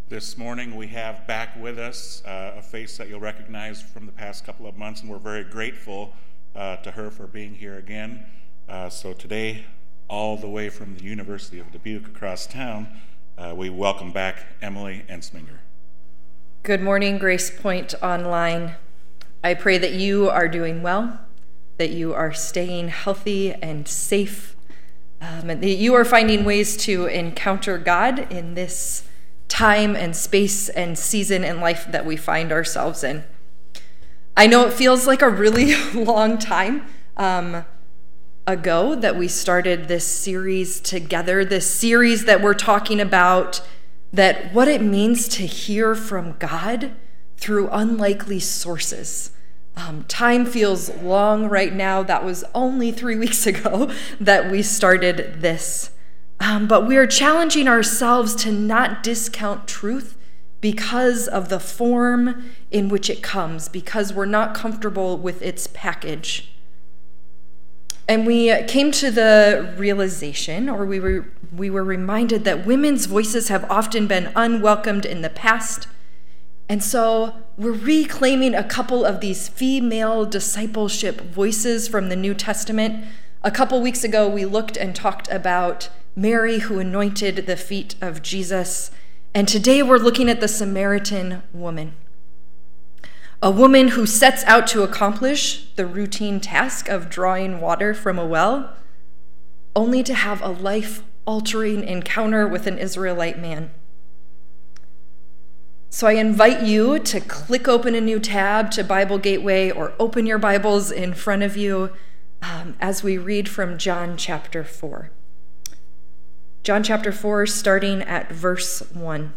This morning we have back with us a face that you'll recognize from the past couple of months, and we're very grateful to her for being here again. So today, all the way from the University of Dubuque across town, we welcome back Emily Ensminger. Good morning, Grace Point Online. I pray that you are doing well, that you are staying healthy and safe, and that you are finding ways to encounter God in this time and space and season in life that we find ourselves in. I know it feels like a really long time ago that we started this series together, this series that we're talking about that what it means to hear from God through unlikely sources. Time feels long right now. That was only 3 weeks ago that we started this. But we are challenging ourselves to not discount truth because of the form in which it comes, because we're not comfortable with its package. And we came to the realization, or we were reminded that women's voices have often been unwelcomed in the past. And so we're reclaiming a couple of these female discipleship voices from the New Testament. A couple weeks ago, we looked and talked about Mary, who anointed the feet of Jesus. And today we're looking at the Samaritan woman, a woman who sets out to accomplish the routine task of drawing water from a well, only to have a life-altering encounter with an Israelite man. So I invite you to click open a new tab to Bible Gateway or open your Bibles in front of you as we read from John chapter 4. John chapter 4, starting at verse 1.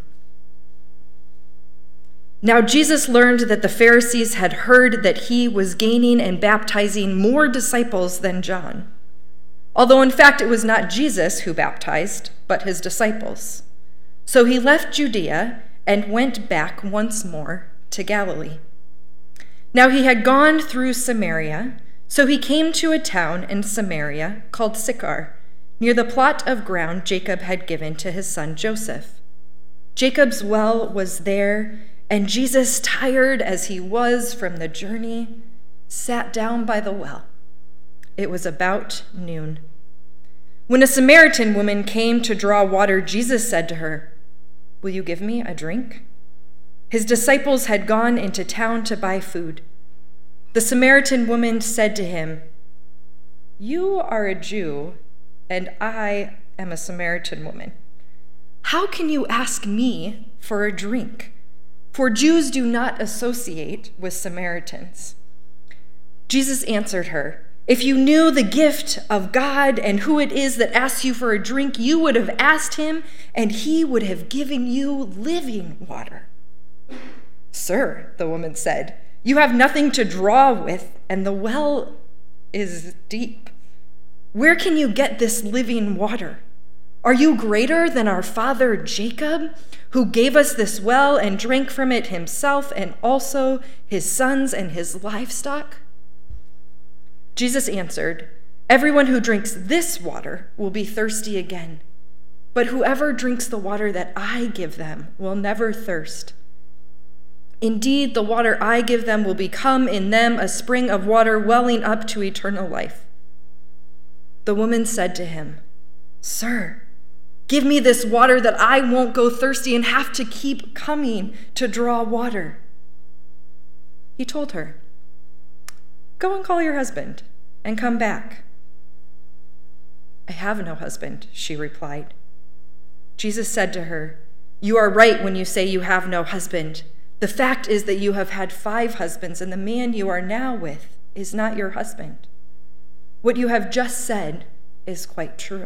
Now Jesus learned that the Pharisees had heard that he was gaining and baptizing more disciples than John, although in fact it was not Jesus who baptized, but his disciples. So he left Judea and went back once more to Galilee. Now he had gone through Samaria, so he came to a town in Samaria called Sychar, near the plot of ground Jacob had given to his son Joseph. Jacob's well was there, and Jesus, tired as he was from the journey, sat down by the well. It was about noon. When a Samaritan woman came to draw water, Jesus said to her, "Will you give me a drink?" His disciples had gone into town to buy food. The Samaritan woman said to him, "You are a Jew, and I am a Samaritan woman. How can you ask me for a drink? For Jews do not associate with Samaritans." Jesus answered her, "If you knew the gift of God and who it is that asks you for a drink, you would have asked him, and he would have given you living water." "Sir," the woman said, "you have nothing to draw with, and the well is deep. Where can you get this living water? Are you greater than our father Jacob, who gave us this well and drank from it himself and also his sons and his livestock?" Jesus answered, "Everyone who drinks this water will be thirsty again, but whoever drinks the water that I give them will never thirst. Indeed, the water I give them will become in them a spring of water welling up to eternal life." The woman said to him, "Sir, give me this water that I won't go thirsty and have to keep coming to draw water." He told her, "Go and call your husband and come back." "I have no husband," she replied. Jesus said to her, "You are right when you say you have no husband. The fact is that you have had 5 husbands, and the man you are now with is not your husband. What you have just said is quite true."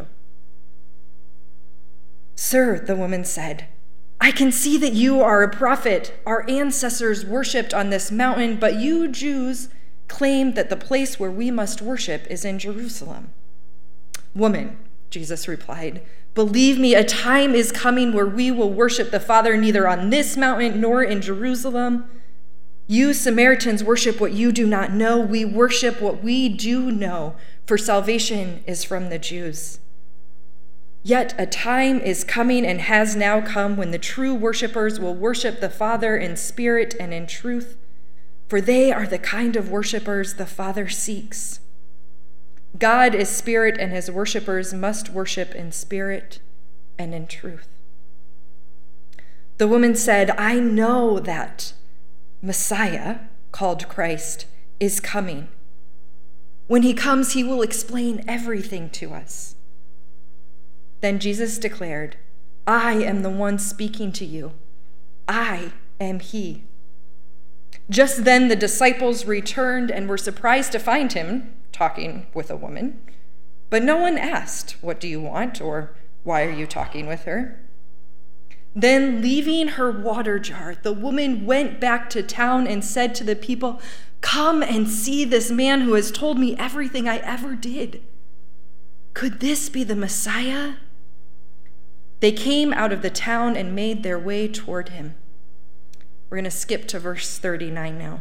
"Sir," the woman said, "I can see that you are a prophet. Our ancestors worshipped on this mountain, but you Jews claim that the place where we must worship is in Jerusalem." "Woman," Jesus replied, "believe me, a time is coming where we will worship the Father neither on this mountain nor in Jerusalem. You Samaritans worship what you do not know. We worship what we do know, for salvation is from the Jews. Yet a time is coming and has now come when the true worshipers will worship the Father in spirit and in truth, for they are the kind of worshipers the Father seeks. God is spirit, and his worshipers must worship in spirit and in truth." The woman said, "I know that Messiah, called Christ, is coming. When he comes, he will explain everything to us." Then Jesus declared, "I am the one speaking to you. I am he." Just then the disciples returned and were surprised to find him talking with a woman. But no one asked, "What do you want?" or "Why are you talking with her?" Then, leaving her water jar, the woman went back to town and said to the people, "Come and see this man who has told me everything I ever did. Could this be the Messiah?" They came out of the town and made their way toward him. We're going to skip to verse 39 now.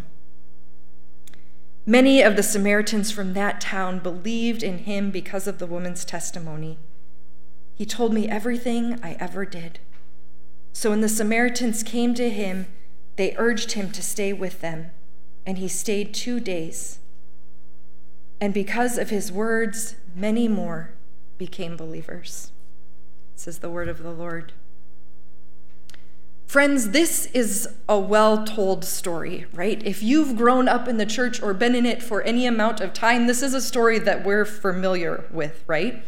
Many of the Samaritans from that town believed in him because of the woman's testimony. "He told me everything I ever did." So when the Samaritans came to him, they urged him to stay with them, and he stayed 2 days. And because of his words, many more became believers. This is the word of the Lord. Friends, this is a well-told story, right? If you've grown up in the church or been in it for any amount of time, this is a story that we're familiar with, right?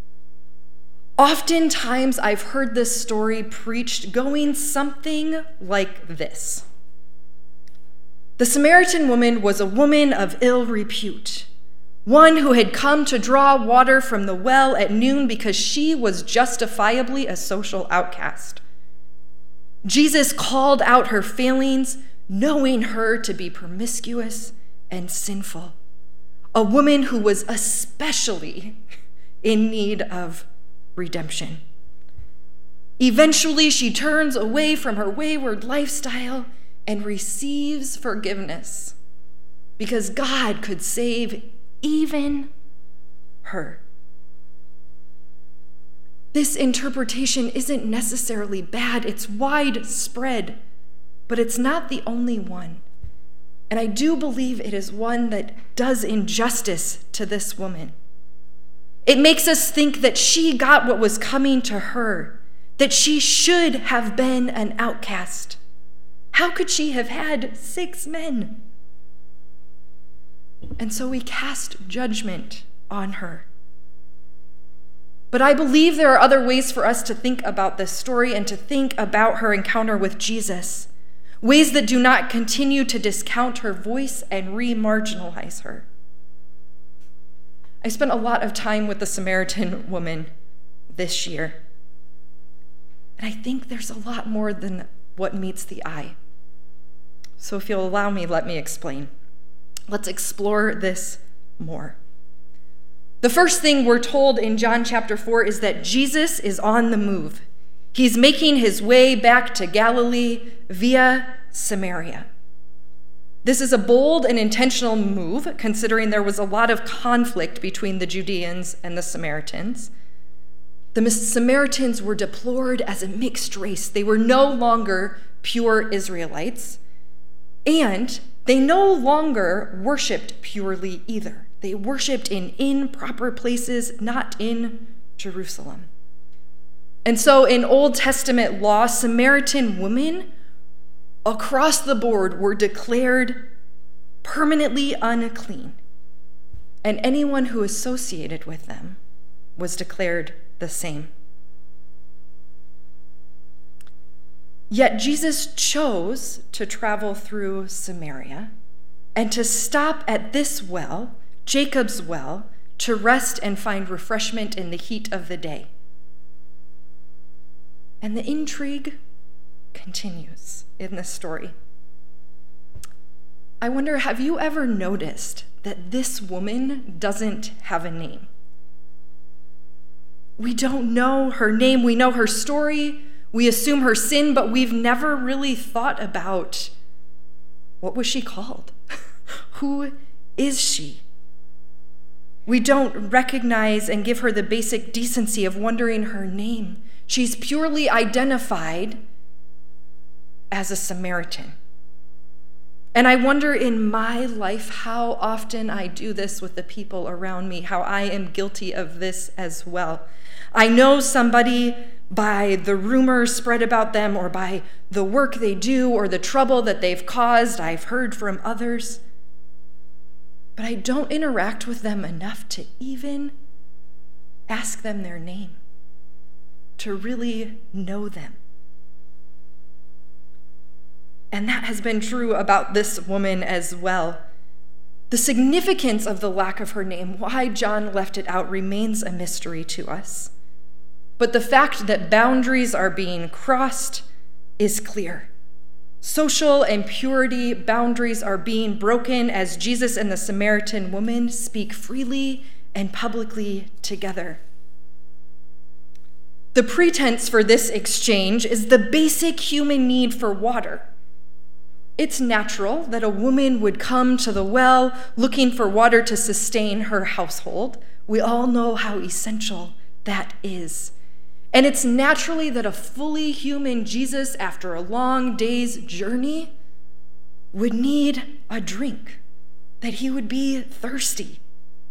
Oftentimes, I've heard this story preached going something like this. The Samaritan woman was a woman of ill repute, one who had come to draw water from the well at noon because she was justifiably a social outcast. Jesus called out her failings, knowing her to be promiscuous and sinful, a woman who was especially in need of redemption. Eventually, she turns away from her wayward lifestyle and receives forgiveness because God could save even her. This interpretation isn't necessarily bad. It's widespread, but it's not the only one. And I do believe it is one that does injustice to this woman. It makes us think that she got what was coming to her, that she should have been an outcast. How could she have had 6 men? And so we cast judgment on her. But I believe there are other ways for us to think about this story and to think about her encounter with Jesus, ways that do not continue to discount her voice and re-marginalize her. I spent a lot of time with the Samaritan woman this year, and I think there's a lot more than what meets the eye. So if you'll allow me, let me explain. Let's explore this more. The first thing we're told in John chapter 4 is that Jesus is on the move. He's making his way back to Galilee via Samaria. This is a bold and intentional move, considering there was a lot of conflict between the Judeans and the Samaritans. The Samaritans were deplored as a mixed race. They were no longer pure Israelites, and they no longer worshiped purely either. They worshiped in improper places, not in Jerusalem. And so in Old Testament law, Samaritan women across the board were declared permanently unclean, and anyone who associated with them was declared the same. Yet Jesus chose to travel through Samaria and to stop at this well, Jacob's well, to rest and find refreshment in the heat of the day. And the intrigue continues in this story. I wonder, have you ever noticed that this woman doesn't have a name? We don't know her name. We know her story. We assume her sin, but we've never really thought about what was she called? Who is she? We don't recognize and give her the basic decency of wondering her name. She's purely identified as a Samaritan. And I wonder in my life how often I do this with the people around me, how I am guilty of this as well. I know somebody by the rumors spread about them or by the work they do or the trouble that they've caused. I've heard from others. But I don't interact with them enough to even ask them their name, to really know them. And that has been true about this woman as well. The significance of the lack of her name, why John left it out, remains a mystery to us. But the fact that boundaries are being crossed is clear. Social and purity boundaries are being broken as Jesus and the Samaritan woman speak freely and publicly together. The pretense for this exchange is the basic human need for water. It's natural that a woman would come to the well looking for water to sustain her household. We all know how essential that is. And it's naturally that a fully human Jesus, after a long day's journey, would need a drink, that he would be thirsty.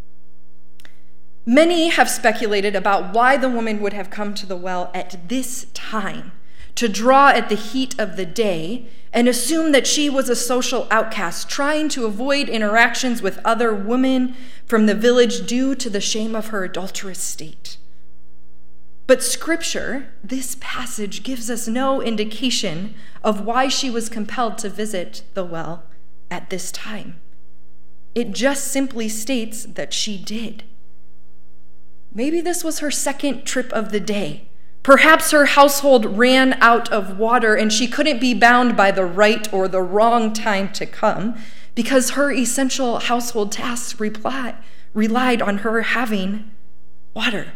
Many have speculated about why the woman would have come to the well at this time, to draw at the heat of the day and assume that she was a social outcast, trying to avoid interactions with other women from the village due to the shame of her adulterous state. But Scripture, this passage, gives us no indication of why she was compelled to visit the well at this time. It just simply states that she did. Maybe this was her second trip of the day. Perhaps her household ran out of water and she couldn't be bound by the right or the wrong time to come because her essential household tasks relied on her having water.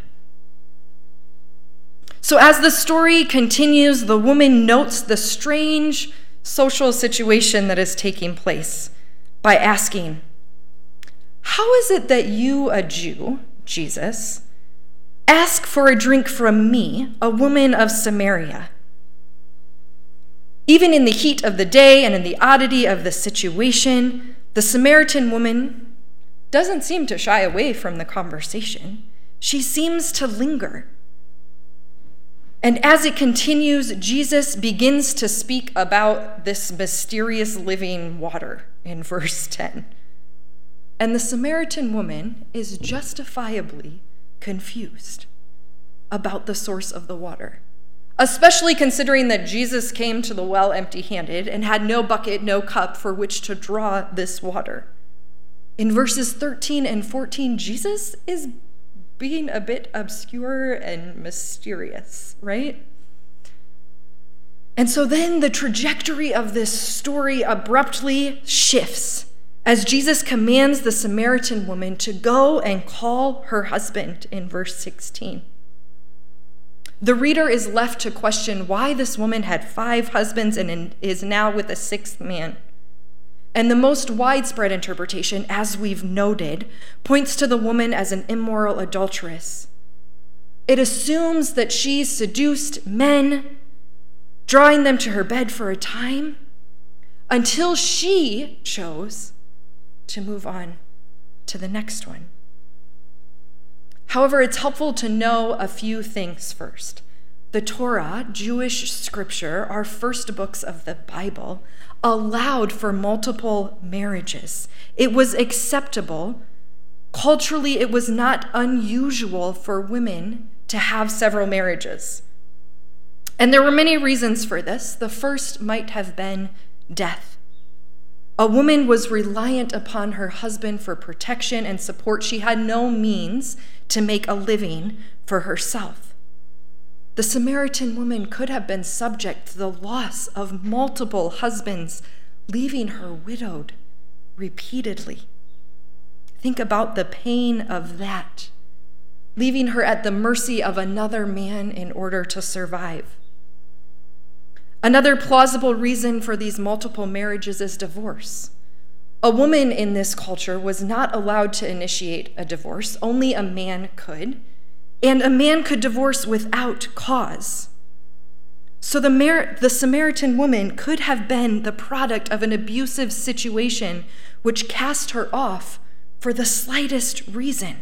So as the story continues, the woman notes the strange social situation that is taking place by asking, "How is it that you, a Jew, Jesus, ask for a drink from me, a woman of Samaria?" Even in the heat of the day and in the oddity of the situation, the Samaritan woman doesn't seem to shy away from the conversation. She seems to linger. And as it continues, Jesus begins to speak about this mysterious living water in verse 10. And the Samaritan woman is justifiably confused about the source of the water, especially considering that Jesus came to the well empty-handed and had no bucket, no cup for which to draw this water. In verses 13 and 14, Jesus is being a bit obscure and mysterious, right? And so then the trajectory of this story abruptly shifts as Jesus commands the Samaritan woman to go and call her husband in verse 16. The reader is left to question why this woman had 5 husbands and is now with a 6th man. And the most widespread interpretation, as we've noted, points to the woman as an immoral adulteress. It assumes that she seduced men, drawing them to her bed for a time, until she chose to move on to the next one. However, it's helpful to know a few things first. The Torah, Jewish scripture, our first books of the Bible, allowed for multiple marriages. It was acceptable. Culturally, it was not unusual for women to have several marriages. And there were many reasons for this. The first might have been death. A woman was reliant upon her husband for protection and support. She had no means to make a living for herself. The Samaritan woman could have been subject to the loss of multiple husbands, leaving her widowed repeatedly. Think about the pain of that, leaving her at the mercy of another man in order to survive. Another plausible reason for these multiple marriages is divorce. A woman in this culture was not allowed to initiate a divorce. Only a man could. And a man could divorce without cause. So the Samaritan woman could have been the product of an abusive situation which cast her off for the slightest reason.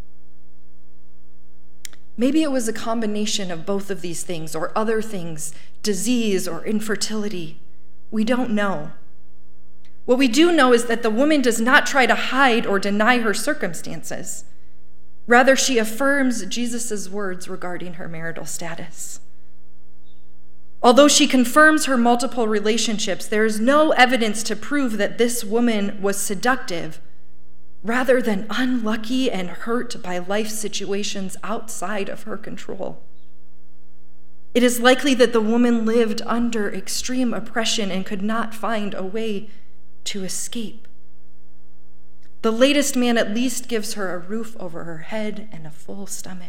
Maybe it was a combination of both of these things or other things, disease or infertility. We don't know. What we do know is that the woman does not try to hide or deny her circumstances. Rather, she affirms Jesus' words regarding her marital status. Although she confirms her multiple relationships, there is no evidence to prove that this woman was seductive, rather than unlucky and hurt by life situations outside of her control. It is likely that the woman lived under extreme oppression and could not find a way to escape. The latest man at least gives her a roof over her head and a full stomach.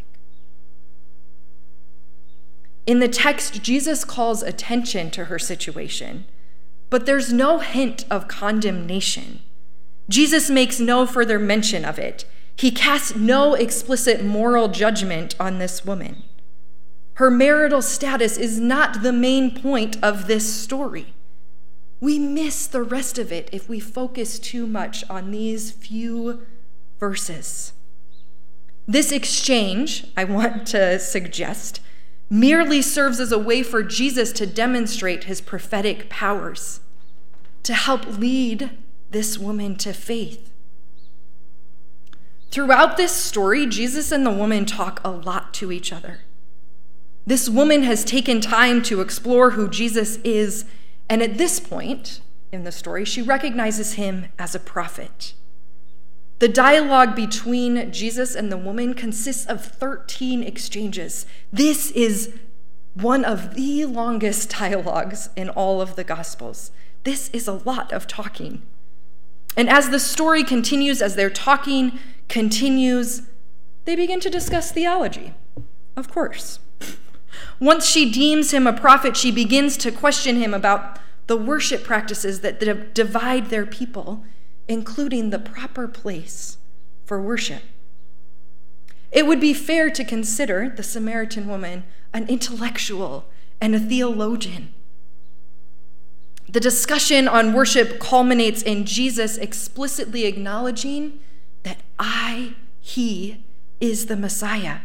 In the text, Jesus calls attention to her situation, but there's no hint of condemnation. Jesus makes no further mention of it. He casts no explicit moral judgment on this woman. Her marital status is not the main point of this story. We miss the rest of it if we focus too much on these few verses. This exchange, I want to suggest, merely serves as a way for Jesus to demonstrate his prophetic powers, to help lead this woman to faith. Throughout this story, Jesus and the woman talk a lot to each other. This woman has taken time to explore who Jesus is, and at this point in the story, she recognizes him as a prophet. The dialogue between Jesus and the woman consists of 13 exchanges. This is one of the longest dialogues in all of the Gospels. This is a lot of talking. And as the story continues, as their talking continues, they begin to discuss theology, of course. Once she deems him a prophet, she begins to question him about the worship practices that divide their people, including the proper place for worship. It would be fair to consider the Samaritan woman an intellectual and a theologian. The discussion on worship culminates in Jesus explicitly acknowledging that he is the Messiah.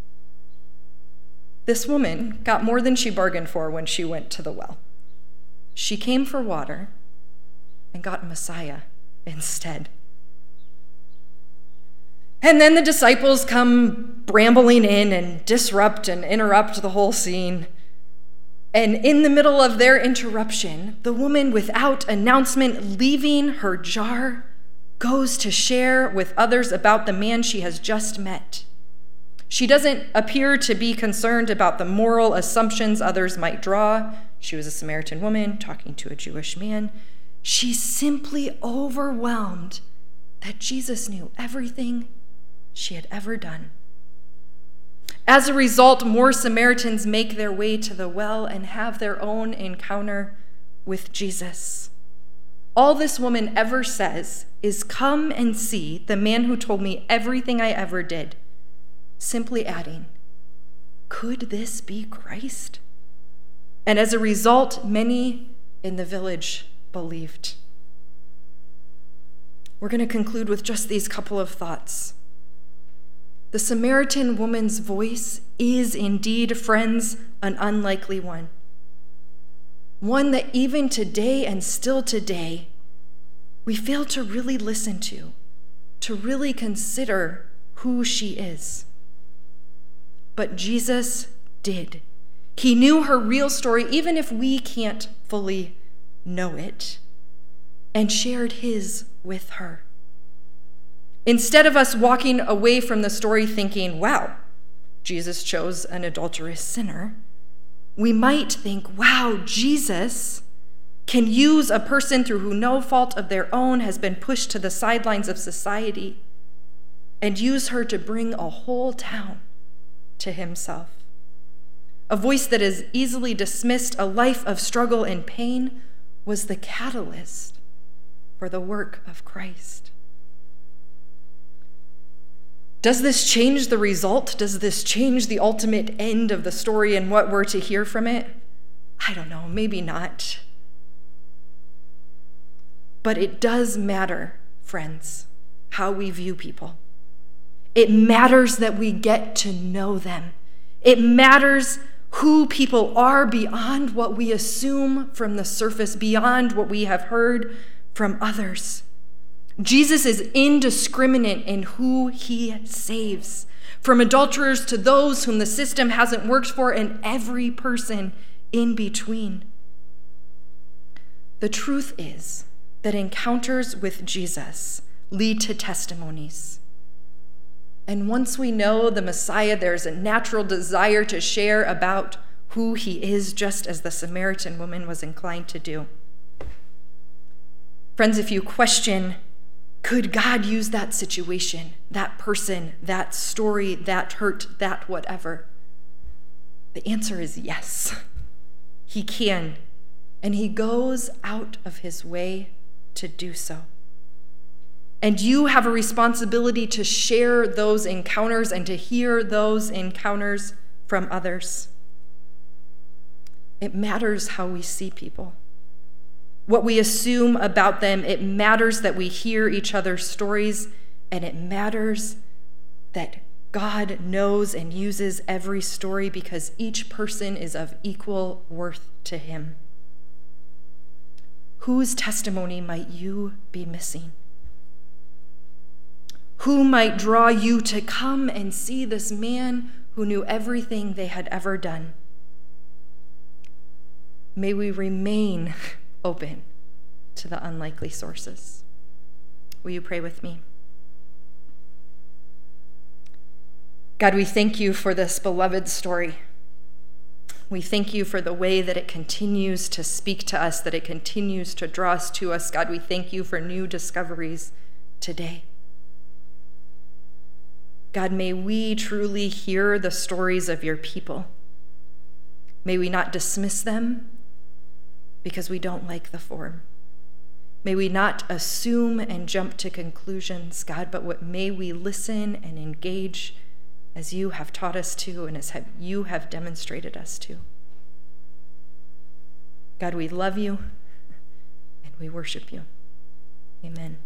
This woman got more than she bargained for when she went to the well. She came for water and got Messiah instead. And then the disciples come brambling in and disrupt and interrupt the whole scene. And in the middle of their interruption, the woman, without announcement, leaving her jar, goes to share with others about the man she has just met. She doesn't appear to be concerned about the moral assumptions others might draw. She was a Samaritan woman talking to a Jewish man. She's simply overwhelmed that Jesus knew everything she had ever done. As a result, more Samaritans make their way to the well and have their own encounter with Jesus. All this woman ever says is, "Come and see the man who told me everything I ever did," simply adding, "Could this be Christ?" And as a result, many in the village believed. We're going to conclude with just these couple of thoughts. The Samaritan woman's voice is indeed, friends, an unlikely one. One that even today and still today, we fail to really listen to really consider who she is. But Jesus did. He knew her real story, even if we can't fully know it, and shared his with her. Instead of us walking away from the story thinking, "Wow, Jesus chose an adulterous sinner," we might think, "Wow, Jesus can use a person through who no fault of their own has been pushed to the sidelines of society and use her to bring a whole town to himself." A voice that is easily dismissed, a life of struggle and pain, was the catalyst for the work of Christ. Does this change the result? Does this change the ultimate end of the story and what we're to hear from it? I don't know, maybe not. But it does matter, friends, how we view people. It matters that we get to know them. It matters who people are beyond what we assume from the surface, beyond what we have heard from others. Jesus is indiscriminate in who he saves, from adulterers to those whom the system hasn't worked for, and every person in between. The truth is that encounters with Jesus lead to testimonies. And once we know the Messiah, there's a natural desire to share about who he is, just as the Samaritan woman was inclined to do. Friends, if you question, could God use that situation, that person, that story, that hurt, that whatever? The answer is yes. He can, and he goes out of his way to do so. And you have a responsibility to share those encounters and to hear those encounters from others. It matters how we see people, what we assume about them. It matters that we hear each other's stories, and it matters that God knows and uses every story because each person is of equal worth to him. Whose testimony might you be missing? Who might draw you to come and see this man who knew everything they had ever done? May we remain open to the unlikely sources. Will you pray with me? God, we thank you for this beloved story. We thank you for the way that it continues to speak to us, that it continues to draw us to us. God, we thank you for new discoveries today. God, may we truly hear the stories of your people. May we not dismiss them because we don't like the form. May we not assume and jump to conclusions, God, but may we listen and engage as you have taught us to and as you have demonstrated us to. God, we love you and we worship you. Amen.